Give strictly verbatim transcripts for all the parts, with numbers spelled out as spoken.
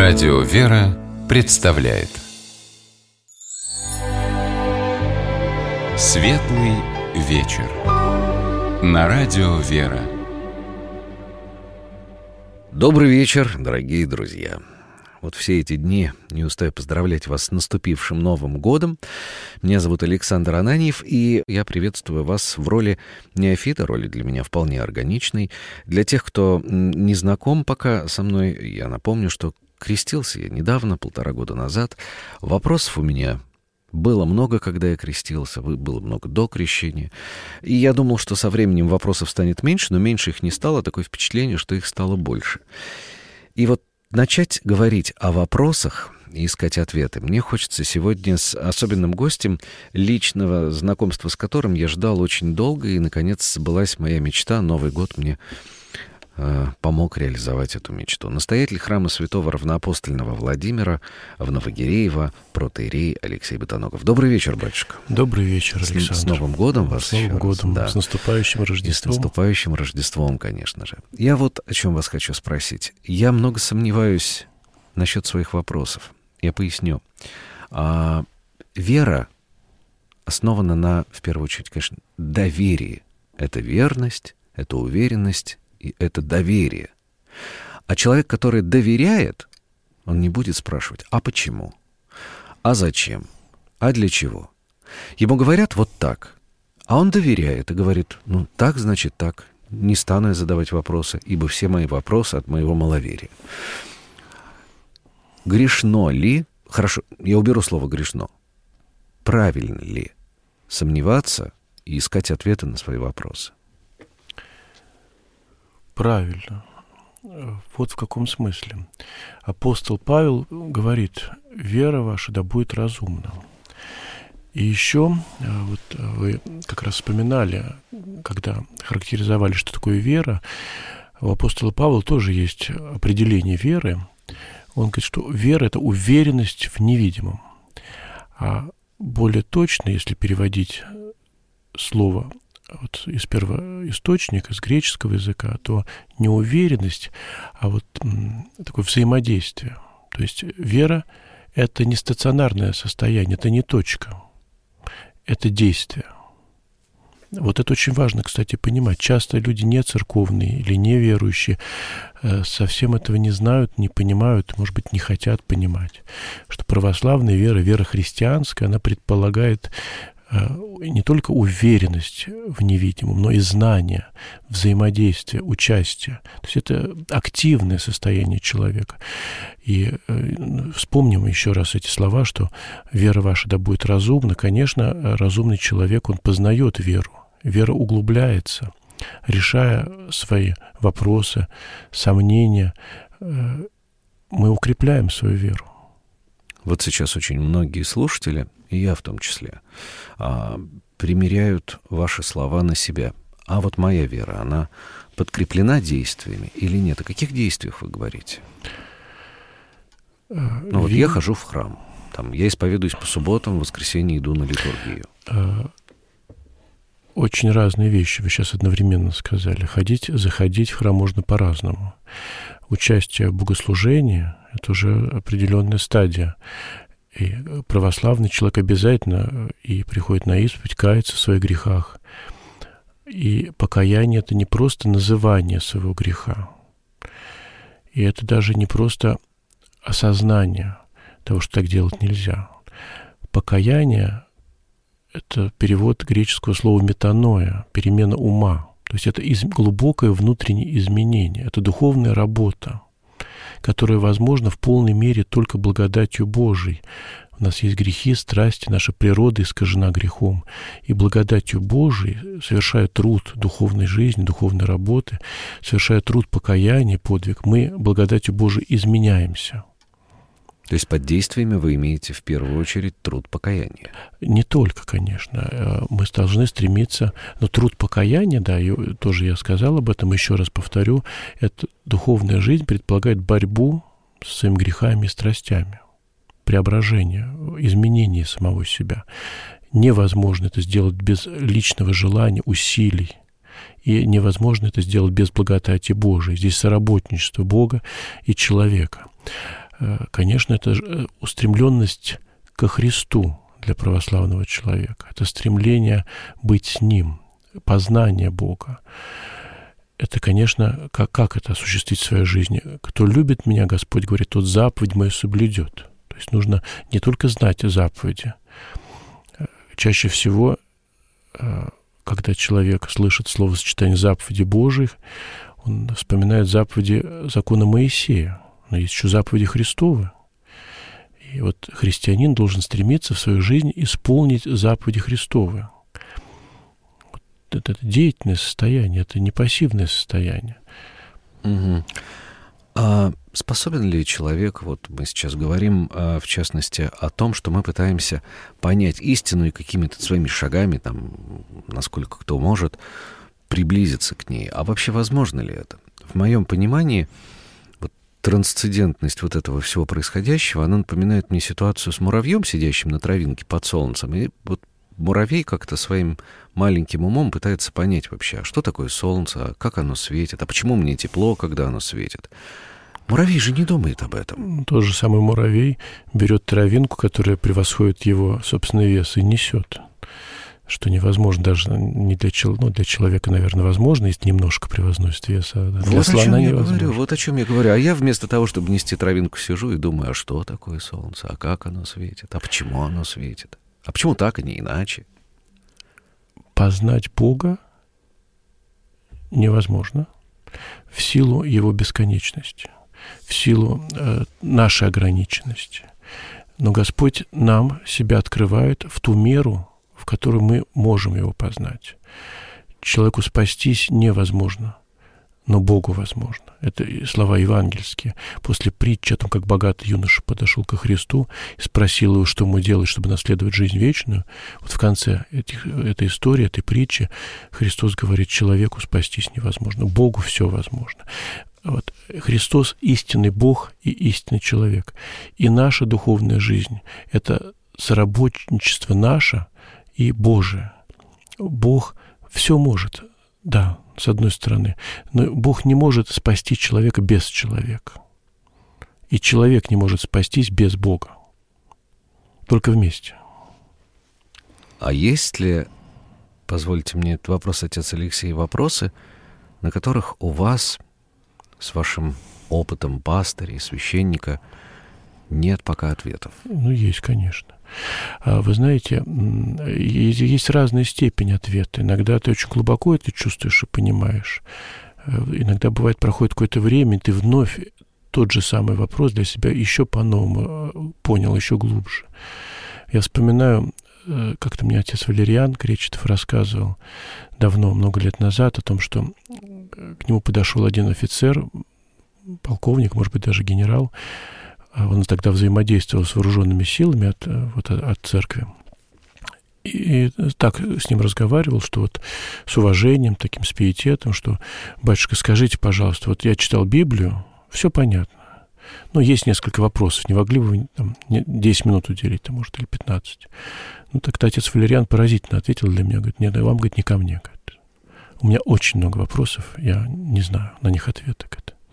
Радио «Вера» представляет Светлый вечер на Радио «Вера». Добрый вечер, дорогие друзья. Вот все эти дни не устаю поздравлять вас с наступившим Новым годом. Меня зовут Александр Ананьев, и я приветствую вас в роли неофита, роли для меня вполне органичной. Для тех, кто не знаком пока со мной, я напомню, что крестился я недавно, полтора года назад. Вопросов у меня было много, когда я крестился, было много до крещения. И я думал, что со временем вопросов станет меньше, но меньше их не стало, такое впечатление, что их стало больше. И вот начать говорить о вопросах и искать ответы мне хочется сегодня с особенным гостем, личного знакомства с которым я ждал очень долго, и, наконец, сбылась моя мечта. Новый год мне э, помог реализовать эту мечту. Настоятель храма святого равноапостольного Владимира в Новогиреево, протоиерей Алексей Ботаногов. Добрый вечер, батюшка. Добрый вечер, Александр. С, с Новым годом вас. С Новым годом, да. С наступающим Рождеством. И с наступающим Рождеством, конечно же. Я вот о чем вас хочу спросить. Я много сомневаюсь насчет своих вопросов. Я поясню. А, вера основана на, в первую очередь, конечно, доверии. Это верность, это уверенность и это доверие. А человек, который доверяет, он не будет спрашивать, а почему? А зачем? А для чего? Ему говорят вот так, а он доверяет и говорит, ну так, значит так. Не стану я задавать вопросы, ибо все мои вопросы от моего маловерия. Грешно ли, хорошо, я уберу слово грешно, правильно ли сомневаться и искать ответы на свои вопросы? Правильно. Вот в каком смысле. Апостол Павел говорит, вера ваша да будет разумна. И еще, вот вы как раз вспоминали, когда характеризовали, что такое вера, у апостола Павла тоже есть определение веры. Он говорит, что вера – это уверенность в невидимом. А более точно, если переводить слово вот из первоисточника, из греческого языка, то не уверенность, а вот м, такое взаимодействие. То есть вера – это не стационарное состояние, это не точка, это действие. Вот это очень важно, кстати, понимать. Часто люди не церковные или неверующие э, совсем этого не знают, не понимают, может быть, не хотят понимать, что православная вера, вера христианская, она предполагает не только уверенность в невидимом, но и знание, взаимодействие, участие. То есть это активное состояние человека. И э, вспомним еще раз эти слова, что вера ваша да будет разумна. Конечно, разумный человек, он познает веру. Вера углубляется, решая свои вопросы, сомнения. Э, мы укрепляем свою веру. Вот сейчас очень многие слушатели, и я в том числе, а, примеряют ваши слова на себя. А вот моя вера, она подкреплена действиями или нет? О каких действиях вы говорите? Ну вот я хожу в храм, там, я исповедуюсь по субботам, в воскресенье иду на литургию. Очень разные вещи вы сейчас одновременно сказали. Ходить, заходить в храм можно по-разному. Участие в богослужении – это уже определенная стадия. И православный человек обязательно и приходит на исповедь, кается в своих грехах. И покаяние – это не просто называние своего греха. И это даже не просто осознание того, что так делать нельзя. Покаяние – это перевод греческого слова метаноя, перемена ума. То есть это из, глубокое внутреннее изменение, это духовная работа, которая возможна в полной мере только благодатью Божией. У нас есть грехи, страсти, наша природа искажена грехом. И благодатью Божией, совершая труд духовной жизни, духовной работы, совершая труд покаяния, подвиг, мы благодатью Божией изменяемся. То есть под действиями вы имеете в первую очередь труд покаяния? Не только, конечно. Мы должны стремиться... Но труд покаяния, да, и тоже я сказал об этом, еще раз повторю, это духовная жизнь предполагает борьбу с своими грехами и страстями, преображение, изменение самого себя. Невозможно это сделать без личного желания, усилий. И невозможно это сделать без благодати Божией. Здесь соработничество Бога и человека. конечно, это устремленность ко Христу для православного человека. Это стремление быть с Ним, познание Бога. Это, конечно, как, как это осуществить в своей жизни? Кто любит меня, Господь говорит, тот заповедь мою соблюдет. То есть нужно не только знать заповеди. Чаще всего, когда человек слышит словосочетание заповедей Божьих, он вспоминает заповеди закона Моисея. Но есть еще заповеди Христовы. И вот христианин должен стремиться в свою жизнь исполнить заповеди Христовы. Вот это, это деятельное состояние, это не пассивное состояние. Угу. А способен ли человек, вот мы сейчас говорим, в частности, о том, что мы пытаемся понять истину и какими-то своими шагами, там, насколько кто может, приблизиться к ней. А вообще возможно ли это? В моем понимании, вот трансцендентность вот этого всего происходящего, она напоминает мне ситуацию с муравьем, сидящим на травинке под солнцем. И вот муравей как-то своим маленьким умом пытается понять вообще, а что такое солнце, а как оно светит, а почему мне тепло, когда оно светит. Муравей же не думает об этом. Тот же самый муравей берет травинку, которая превосходит его собственный вес, и несет. Что невозможно даже не для, ну, для человека, наверное, возможно, если немножко превозносит вес, а для вот слона о чем я невозможно. Говорю, вот о чем я говорю. А я вместо того, чтобы нести травинку, сижу и думаю, а что такое солнце, а как оно светит, а почему оно светит, а почему так, а не иначе? Познать Бога невозможно в силу Его бесконечности, в силу э, нашей ограниченности. Но Господь нам себя открывает в ту меру, в которой мы можем Его познать. Человеку спастись невозможно, но Богу возможно. Это слова евангельские. После притчи о том, как богатый юноша подошел ко Христу и спросил его, что ему делать, чтобы наследовать жизнь вечную, вот в конце этих, этой истории, этой притчи, Христос говорит, человеку спастись невозможно, Богу все возможно. Вот. Христос — истинный Бог и истинный человек. И наша духовная жизнь — это соработничество наше и Божие. Бог все может, да, с одной стороны, но Бог не может спасти человека без человека. И человек не может спастись без Бога. Только вместе. А есть ли, позвольте мне этот вопрос, отец Алексей, вопросы, на которых у вас с вашим опытом пастыря и священника нет пока ответов? Ну, есть, конечно. Вы знаете, есть разная степень ответа. Иногда ты очень глубоко это чувствуешь и понимаешь. Иногда бывает, проходит какое-то время, и ты вновь тот же самый вопрос для себя еще по-новому понял, еще глубже. Я вспоминаю, как-то мне отец Валериан Кречетов рассказывал давно, много лет назад, о том, что к нему подошел один офицер, полковник, может быть, даже генерал. Он тогда взаимодействовал с вооруженными силами от, вот, от церкви. И так с ним разговаривал, что вот с уважением, таким с пиететом, что, батюшка, скажите, пожалуйста, вот я читал Библию, все понятно. Но есть несколько вопросов. Не могли бы вы там, десять минут уделить, там, может, или пятнадцать? Ну, так-то отец Валериан поразительно ответил для меня. Говорит, нет, вам, говорит, не ко мне. Говорит. У меня очень много вопросов, я не знаю на них ответа.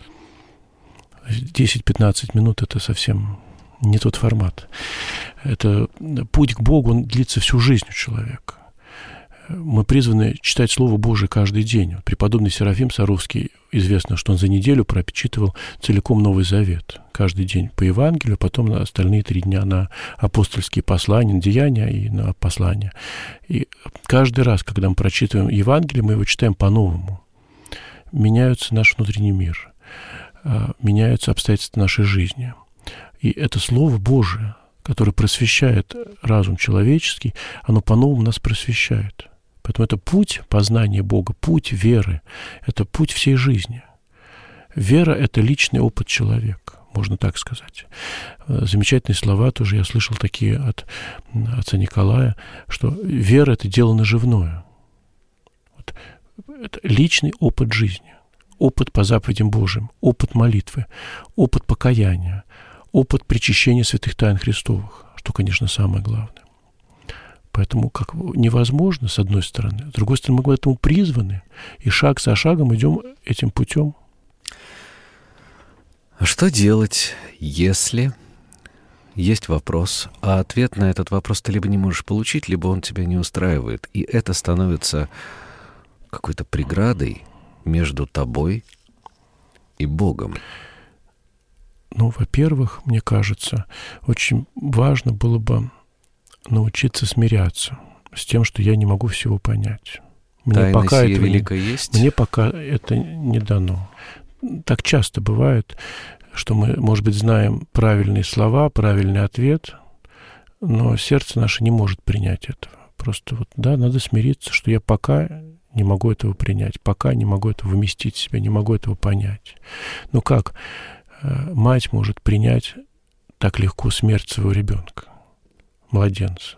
десять-пятнадцать минут — это совсем не тот формат. Это путь к Богу, он длится всю жизнь у человека. Мы призваны читать Слово Божие каждый день. Преподобный Серафим Саровский, известно, что он за неделю пропечитывал целиком Новый Завет. Каждый день по Евангелию, потом на остальные три дня на апостольские послания, на деяния и на послания. И каждый раз, когда мы прочитываем Евангелие, мы его читаем по-новому. Меняется наш внутренний мир, меняются обстоятельства нашей жизни. И это Слово Божие, которое просвещает разум человеческий, оно по-новому нас просвещает. Поэтому это путь познания Бога, путь веры, это путь всей жизни. Вера — это личный опыт человека, можно так сказать. Замечательные слова тоже я слышал такие от отца Николая, что вера — это дело наживное. Вот. Это личный опыт жизни, опыт по заповедям Божьим, опыт молитвы, опыт покаяния, опыт причащения святых тайн Христовых, что, конечно, самое главное. Поэтому как невозможно, с одной стороны. С другой стороны, мы к этому призваны. И шаг за шагом идем этим путем. А что делать, если есть вопрос, а ответ на этот вопрос ты либо не можешь получить, либо он тебя не устраивает, и это становится какой-то преградой между тобой и Богом? Ну, во-первых, мне кажется, очень важно было бы научиться смиряться с тем, что я не могу всего понять. Мне Тайна пока сия этого велика не, есть? Мне пока это не дано. Так часто бывает, что мы, может быть, знаем правильные слова, правильный ответ, но сердце наше не может принять этого. Просто вот, да, надо смириться, что я пока не могу этого принять, пока не могу этого вместить в себя, не могу этого понять. Ну как мать может принять так легко смерть своего ребенка, младенца?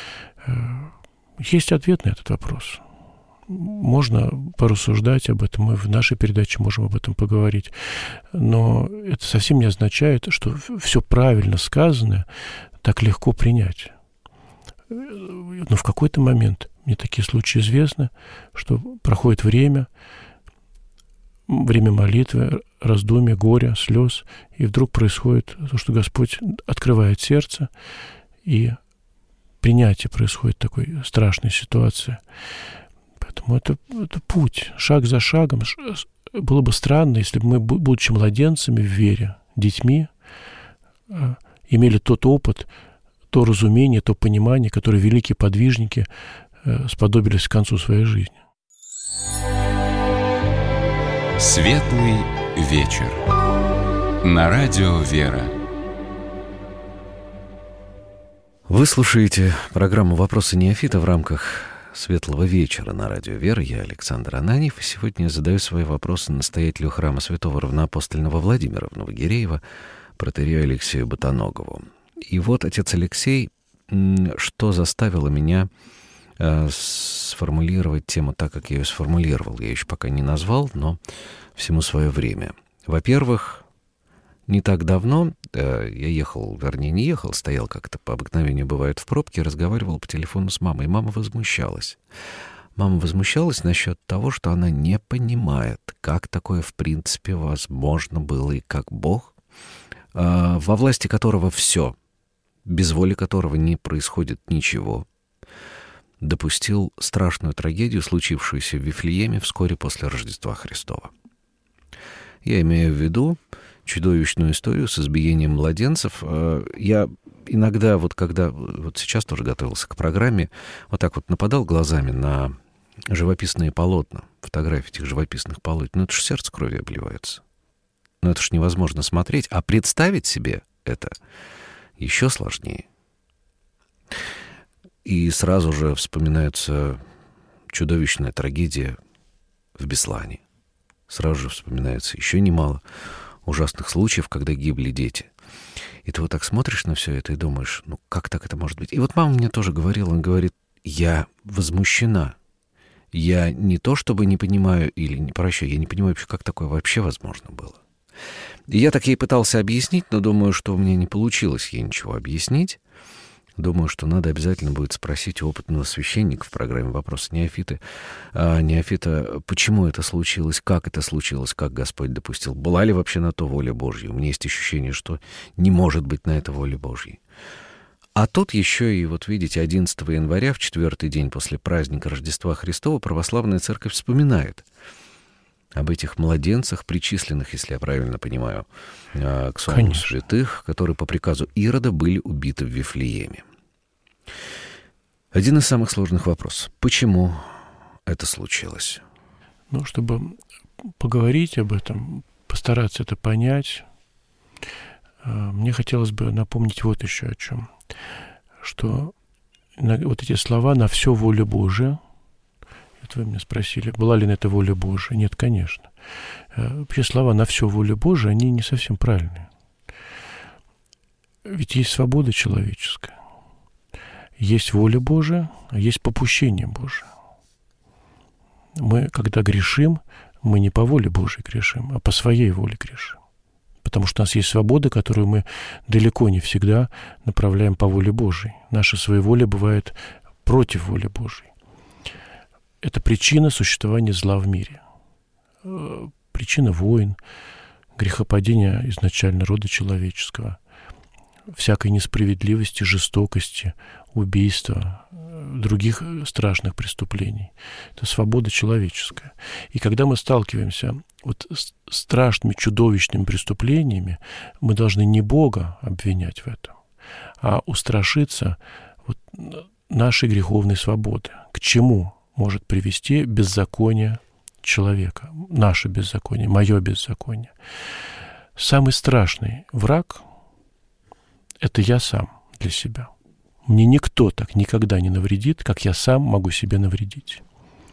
Есть ответ на этот вопрос. Можно порассуждать об этом, мы в нашей передаче можем об этом поговорить, но это совсем не означает, что все правильно сказанное так легко принять. Но в какой-то момент, мне такие случаи известны, что проходит время, время молитвы, раздумья, горя, слез, и вдруг происходит то, что Господь открывает сердце, и принятие происходит такой страшной ситуации. Поэтому это, это путь, шаг за шагом. Было бы странно, если бы мы, будучи младенцами в вере, детьми, имели тот опыт, то разумение, то понимание, которое великие подвижники сподобились к концу своей жизни. Светлый вечер. На радио «Вера». Вы слушаете программу «Вопросы неофита» в рамках «Светлого вечера» на радио «Вера». Я Александр Ананьев, и сегодня я задаю свои вопросы настоятелю храма святого равноапостольного Владимира в Новогиреево, протоиерею Алексею Ботоногову. И вот, отец Алексей, что заставило меня э, сформулировать тему так, как я ее сформулировал. Я еще пока не назвал, но всему свое время. Во-первых, не так давно э, я ехал, вернее, не ехал, стоял, как это по обыкновению бывает, в пробке, разговаривал по телефону с мамой. И мама возмущалась. Мама возмущалась насчет того, что она не понимает, как такое в принципе возможно было, и как Бог, э, во власти которого все, без воли которого не происходит ничего, допустил страшную трагедию, случившуюся в Вифлееме вскоре после Рождества Христова. Я имею в виду чудовищную историю с избиением младенцев. Я иногда, вот когда, вот сейчас тоже готовился к программе, вот так вот нападал глазами на живописные полотна, фотографии этих живописных полотен. Ну, это ж сердце кровью обливается. Ну, это ж невозможно смотреть. А представить себе это еще сложнее. И сразу же вспоминается чудовищная трагедия в Беслане. Сразу же вспоминается еще немало ужасных случаев, когда гибли дети. И ты вот так смотришь на все это и думаешь, ну как так это может быть? И вот мама мне тоже говорила, она говорит, я возмущена. Я не то чтобы не понимаю, или не прощаю, я не понимаю вообще, как такое вообще возможно было. И я так ей пытался объяснить, но думаю, что у меня не получилось ей ничего объяснить. Думаю, что надо обязательно будет спросить у опытного священника в программе «Вопросы неофиты», а, неофита, почему это случилось, как это случилось, как Господь допустил, была ли вообще на то воля Божья. У меня есть ощущение, что не может быть на это воли Божьей. А тут еще и, вот видите, одиннадцатого января, в четвертый день после праздника Рождества Христова, православная церковь вспоминает об этих младенцах, причисленных, если я правильно понимаю, к сонму святых, которые по приказу Ирода были убиты в Вифлееме. Один из самых сложных вопросов. Почему это случилось? Ну, чтобы поговорить об этом, постараться это понять, мне хотелось бы напомнить вот еще о чем. Что вот эти слова «на все воля Божия», это вы меня спросили, была ли на это воля Божия? Нет, конечно. Вообще слова «на все воля Божия», они не совсем правильные. Ведь есть свобода человеческая. Есть воля Божия, а есть попущение Божие. Мы, когда грешим, мы не по воле Божией грешим, а по своей воле грешим. Потому что у нас есть свобода, которую мы далеко не всегда направляем по воле Божией. Наша своеволие бывает против воли Божией. Это причина существования зла в мире. Причина войн, грехопадения изначально рода человеческого, всякой несправедливости, жестокости, убийства, других страшных преступлений. Это свобода человеческая. И когда мы сталкиваемся вот с страшными, чудовищными преступлениями, мы должны не Бога обвинять в этом, а устрашиться вот нашей греховной свободы. К чему может привести беззаконие человека, наше беззаконие, мое беззаконие? Самый страшный враг — это я сам для себя. Мне никто так никогда не навредит, как я сам могу себе навредить.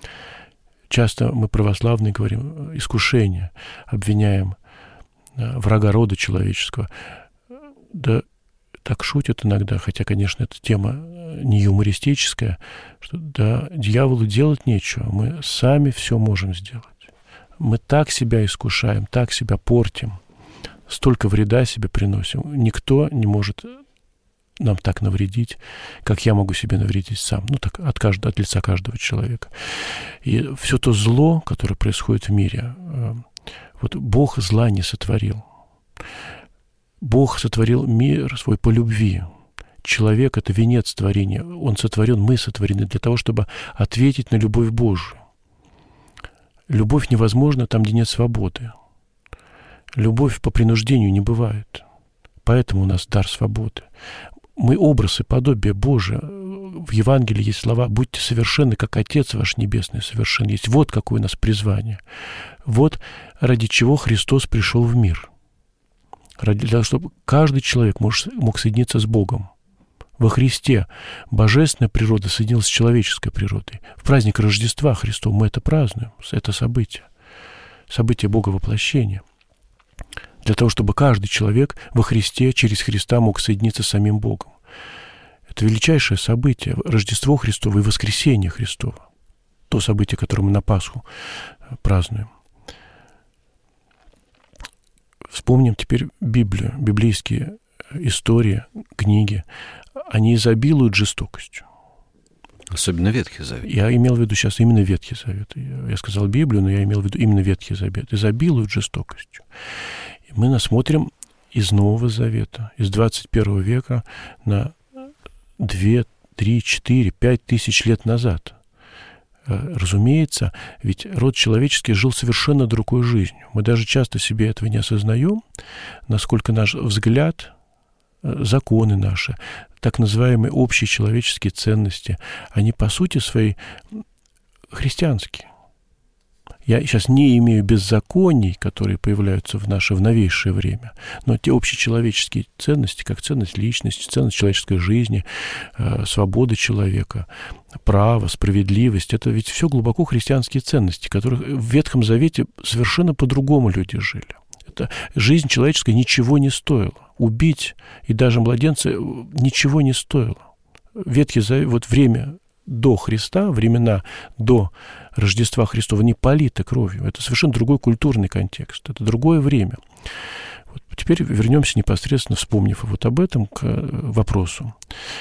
Часто мы, православные, говорим искушение, обвиняем врага рода человеческого. Да так шутят иногда, хотя, конечно, эта тема не юмористическая, что да, дьяволу делать нечего, мы сами все можем сделать. Мы так себя искушаем, так себя портим, столько вреда себе приносим. Никто не может нам так навредить, как я могу себе навредить сам. Ну, так от, каждого, от лица каждого человека. И все то зло, которое происходит в мире, вот Бог зла не сотворил. Бог сотворил мир свой по любви. Человек — это венец творения. Он сотворен, мы сотворены для того, чтобы ответить на любовь Божию. Любовь невозможна там, где нет свободы. Любовь по принуждению не бывает. Поэтому у нас дар свободы. Мы образ и подобие Божие. В Евангелии есть слова: «Будьте совершенны, как Отец ваш Небесный совершен есть». Вот какое у нас призвание. Вот ради чего Христос пришел в мир. Ради того, чтобы каждый человек мог, мог соединиться с Богом. Во Христе божественная природа соединилась с человеческой природой. В праздник Рождества Христова мы это празднуем. Это событие. Событие Бога воплощения. Для того, чтобы каждый человек во Христе, через Христа мог соединиться с самим Богом. Это величайшее событие, Рождество Христово и воскресение Христово. То событие, которое мы на Пасху празднуем. Вспомним теперь Библию, библейские истории, книги. Они изобилуют жестокостью. Особенно Ветхий Завет. Я имел в виду сейчас именно Ветхий Завет. Я сказал Библию, но я имел в виду именно Ветхий Завет. Изобилуют жестокостью. И мы насмотрим из Нового Завета, из двадцать первого века на две, три, четыре, пять тысяч лет назад. Разумеется, ведь род человеческий жил совершенно другой жизнью. Мы даже часто себе этого не осознаем, насколько наш взгляд, законы наши, так называемые общие человеческие ценности, они по сути своей христианские. Я сейчас не имею беззаконий, которые появляются в наше в новейшее время, но те общечеловеческие ценности, как ценность личности, ценность человеческой жизни, э, свободы человека, право, справедливость, это ведь все глубоко христианские ценности, которых в Ветхом Завете совершенно по-другому люди жили. Это, жизнь человеческая ничего не стоила. Убить и даже младенца ничего не стоило. Ветхий Завет, вот время до Христа, времена до Рождества Христова не политы кровью. Это совершенно другой культурный контекст. Это другое время. Вот теперь вернемся непосредственно, вспомнив вот об этом, к вопросу.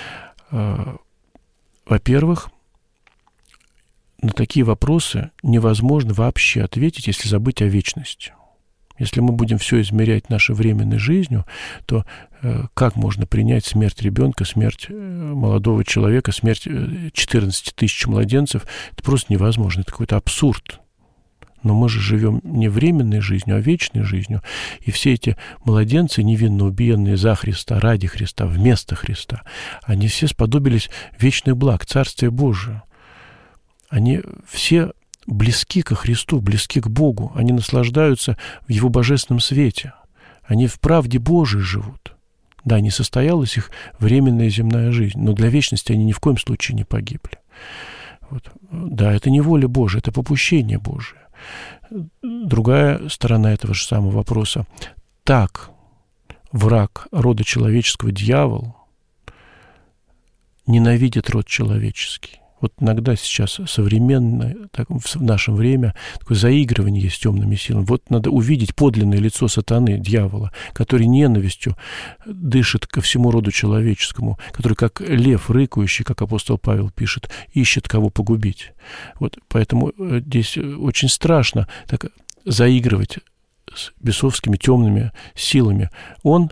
Во-первых, на такие вопросы невозможно вообще ответить, если забыть о вечности. Если мы будем все измерять нашей временной жизнью, то э, как можно принять смерть ребенка, смерть э, молодого человека, смерть э, четырнадцати тысяч младенцев? Это просто невозможно, это какой-то абсурд. Но мы же живем не временной жизнью, а вечной жизнью. И все эти младенцы, невинно убиенные за Христа, ради Христа, вместо Христа, они все сподобились вечных благ, Царствия Божия. Они все близки ко Христу, близки к Богу. Они наслаждаются в Его божественном свете. Они в правде Божией живут. Да, не состоялась их временная земная жизнь, но для вечности они ни в коем случае не погибли. Вот. Да, это не воля Божия, это попущение Божие. Другая сторона этого же самого вопроса. Так враг рода человеческого, дьявол, ненавидит род человеческий. Вот иногда сейчас современное, так, в наше время, такое заигрывание есть с темными силами. Вот надо увидеть подлинное лицо сатаны, дьявола, который ненавистью дышит ко всему роду человеческому, который, как лев рыкающий, как апостол Павел пишет, ищет кого погубить. Вот поэтому здесь очень страшно так заигрывать с бесовскими темными силами, он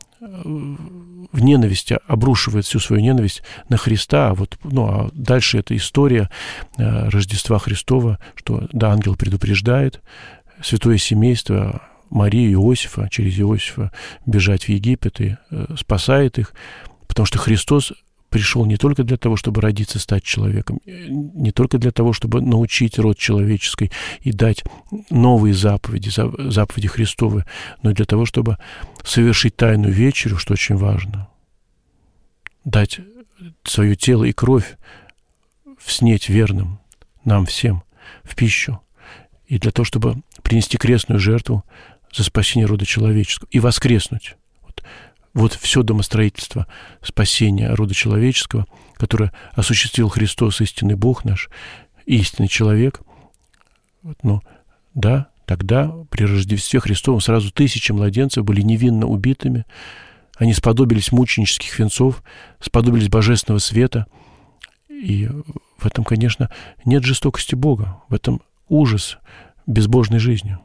в ненависти обрушивает всю свою ненависть на Христа. А вот, ну, а дальше это история Рождества Христова, что, да, ангел предупреждает святое семейство Марию и Иосифа, через Иосифа бежать в Египет и спасает их, потому что Христос пришел не только для того, чтобы родиться, стать человеком, не только для того, чтобы научить род человеческий и дать новые заповеди, заповеди Христовы, но и для того, чтобы совершить тайную вечерю, что очень важно, дать свое тело и кровь вснеть верным нам всем в пищу, и для того, чтобы принести крестную жертву за спасение рода человеческого и воскреснуть. Вот все домостроительство спасения рода человеческого, которое осуществил Христос, истинный Бог наш, истинный человек. Вот, ну, да, тогда при Рождестве Христовом сразу тысячи младенцев были невинно убитыми. Они сподобились мученических венцов, сподобились божественного света. И в этом, конечно, нет жестокости Бога, в этом ужас безбожной жизни.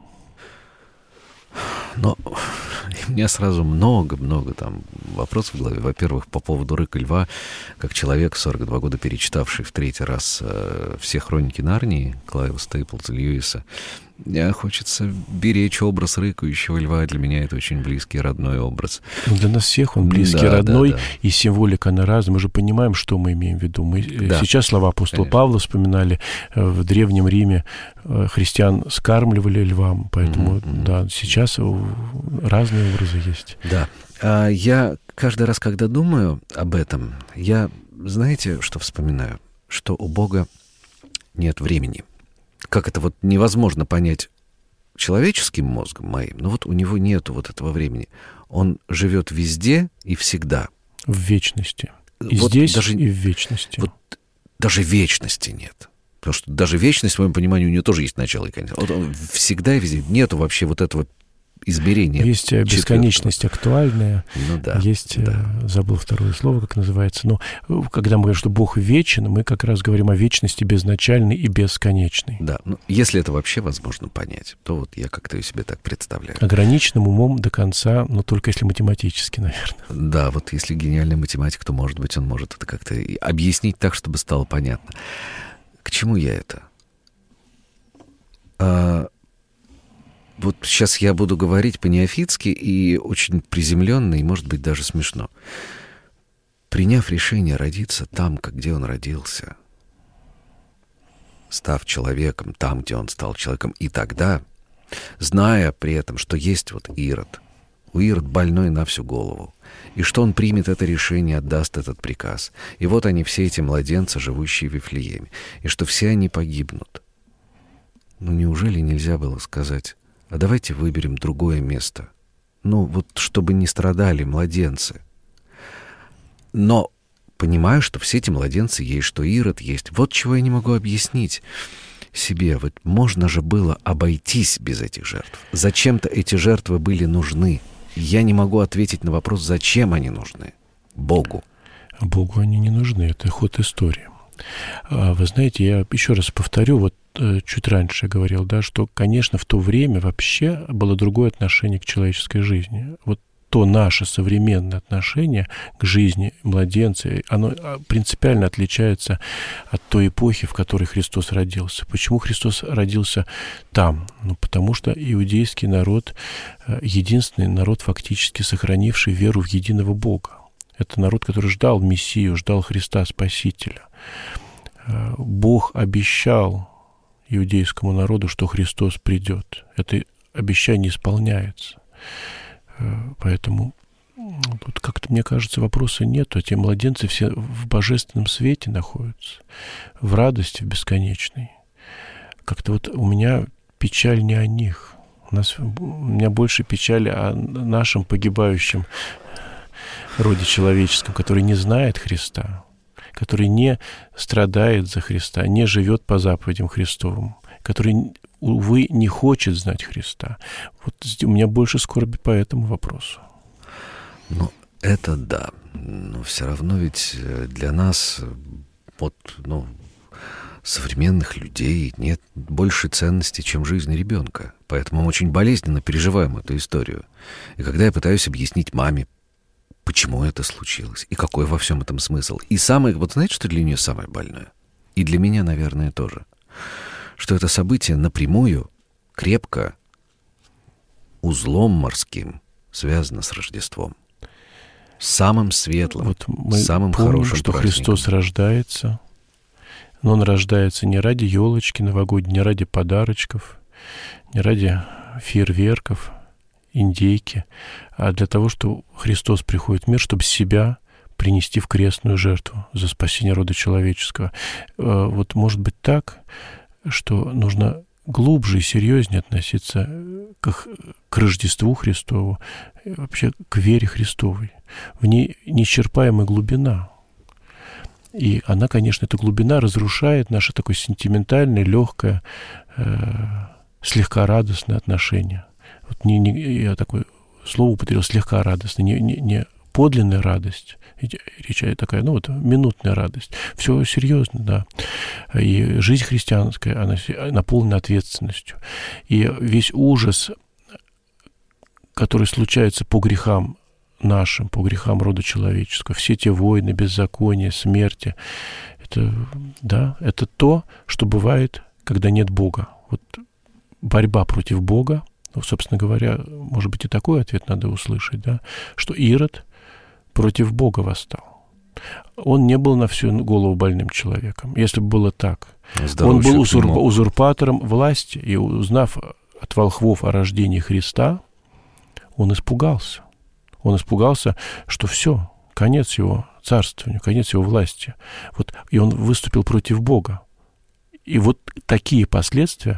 Но у меня сразу много-много там вопросов в голове. Во-первых, по поводу «Рыка льва», как человек, сорок два года перечитавший в третий раз э, все хроники Нарнии Клайва Стейплза Льюиса, мне хочется беречь образ рыкающего льва. Для меня это очень близкий, родной образ. Ну, для нас всех он близкий, да, родной, да, да. И символика она разная. Мы же понимаем, что мы имеем в виду. Мы да. Сейчас слова апостола Конечно. Павла вспоминали. В Древнем Риме христиан скармливали львам, поэтому mm-hmm. да, сейчас разные образы есть. Да. А я каждый раз, когда думаю об этом, я, знаете, что вспоминаю? Что у Бога нет времени. Как это вот невозможно понять человеческим мозгом моим, но вот у него нету вот этого времени. Он живет везде и всегда. В вечности. И вот здесь, даже, и в вечности. Вот даже вечности нет. Потому что даже вечность, в моем понимании, у нее тоже есть начало и конец. Вот он всегда и везде. Нету вообще вот этого измерения. Есть бесконечность актуальная. Ну да. Есть, да. забыл второе слово, как называется. Но когда мы говорим, что Бог вечен, мы как раз говорим о вечности безначальной и бесконечной. Да. Ну, если это вообще возможно понять, то вот я как-то себе так представляю. Ограниченным умом до конца, но только если математически, наверное. Да, вот если гениальный математик, то, может быть, он может это как-то объяснить так, чтобы стало понятно. К чему я это? А... Вот сейчас я буду говорить по-неофитски и очень приземленно, и, может быть, даже смешно. Приняв решение родиться там, как где он родился, став человеком там, где он стал человеком, и тогда, зная при этом, что есть вот Ирод, у Ирод больной на всю голову, и что он примет это решение, отдаст этот приказ. И вот они, все эти младенцы, живущие в Вифлееме, и что все они погибнут. Ну, неужели нельзя было сказать: а давайте выберем другое место. Ну, вот чтобы не страдали младенцы. Но понимаю, что все эти младенцы есть, что Ирод есть. Вот чего я не могу объяснить себе. Вот можно же было обойтись без этих жертв. Зачем-то эти жертвы были нужны. Я не могу ответить на вопрос, зачем они нужны Богу. Богу они не нужны. Это ход истории. Вы знаете, я еще раз повторю, вот чуть раньше я говорил, да, что, конечно, в то время вообще было другое отношение к человеческой жизни. Вот то наше современное отношение к жизни младенца, оно принципиально отличается от той эпохи, в которой Христос родился. Почему Христос родился там? Ну, потому что иудейский народ, единственный народ, фактически сохранивший веру в единого Бога. Это народ, который ждал Мессию, ждал Христа Спасителя. Бог обещал иудейскому народу, что Христос придет. Это обещание исполняется. Поэтому тут как-то, мне кажется, вопроса нет. Эти младенцы все в божественном свете находятся, в радости, в бесконечной. Как-то вот у меня печаль не о них. У, нас, у меня больше печали о нашем погибающем роде человеческом, который не знает Христа, который не страдает за Христа, не живет по заповедям Христовым, который, увы, не хочет знать Христа. Вот у меня больше скорби по этому вопросу. Ну, это да. Но все равно ведь для нас, вот, ну, современных людей нет большей ценности, чем жизнь ребенка. Поэтому мы очень болезненно переживаем эту историю. И когда я пытаюсь объяснить маме, почему это случилось, и какой во всем этом смысл. И самое, вот знаете, что для нее самое больное? И для меня, наверное, тоже. Что это событие напрямую, крепко, узлом морским связано с Рождеством. Самым светлым, вот мы самым помним, хорошим что праздником. Христос рождается, но Он рождается не ради елочки новогодней, не ради подарочков, не ради фейерверков, индейки, а для того, что Христос приходит в мир, чтобы себя принести в крестную жертву за спасение рода человеческого. Вот может быть так, что нужно глубже и серьезнее относиться к, к Рождеству Христову, вообще к вере Христовой. В ней неисчерпаемая глубина. И она, конечно, эта глубина разрушает наше такое сентиментальное, легкое, э, слегка радостное отношение. Вот не, не, я такое слово употребил, слегка радостное, не, не, не подлинная радость, речь такая, ну вот, минутная радость. Все серьезно, да. И жизнь христианская, она наполнена ответственностью. И весь ужас, который случается по грехам нашим, по грехам рода человеческого, все те войны, беззакония, смерти, это, да, это то, что бывает, когда нет Бога. Вот борьба против Бога, ну, собственно говоря, может быть, и такой ответ надо услышать, да, что Ирод против Бога восстал. Он не был на всю голову больным человеком. Если бы было так, он был узурп, узурпатором власти, и, узнав от волхвов о рождении Христа, он испугался. Он испугался, что все, конец его царствованию, конец его власти. Вот, и он выступил против Бога. И вот такие последствия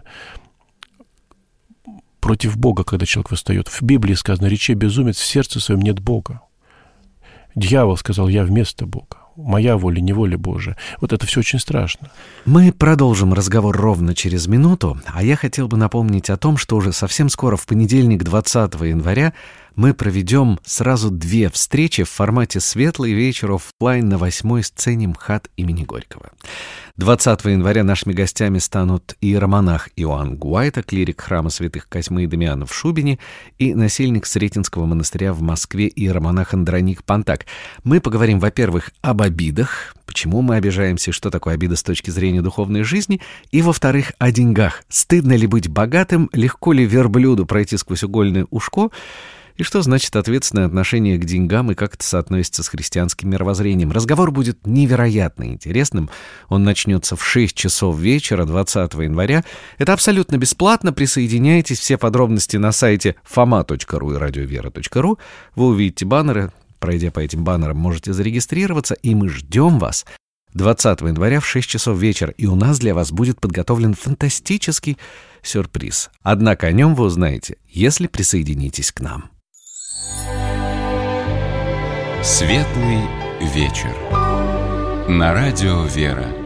против Бога, когда человек восстает. В Библии сказано: «Рече безумец, в сердце своем нет Бога». Дьявол сказал: «Я вместо Бога. Моя воля, не воля Божия». Вот это все очень страшно. Мы продолжим разговор ровно через минуту, а я хотел бы напомнить о том, что уже совсем скоро, в понедельник, двадцатого января, мы проведем сразу две встречи в формате «Светлый вечер» оффлайн на восьмой сцене МХАТ имени Горького. двадцатого января нашими гостями станут иеромонах Иоанн Гуайта, клирик храма святых Козьмы и Дамиана в Шубине, и насельник Сретенского монастыря в Москве иеромонах Андроник Пантак. Мы поговорим, во-первых, об обидах, почему мы обижаемся, что такое обида с точки зрения духовной жизни, и, во-вторых, о деньгах. Стыдно ли быть богатым, легко ли верблюду пройти сквозь угольное ушко, и что значит ответственное отношение к деньгам и как это соотносится с христианским мировоззрением. Разговор будет невероятно интересным. Он начнется в шесть часов вечера двадцатого января. Это абсолютно бесплатно. Присоединяйтесь. Все подробности на сайте фома точка ру и радиовера точка ру. Вы увидите баннеры. Пройдя по этим баннерам, можете зарегистрироваться. И мы ждем вас двадцатого января в шесть часов вечера. И у нас для вас будет подготовлен фантастический сюрприз. Однако о нем вы узнаете, если присоединитесь к нам. Светлый вечер. На радио «Вера».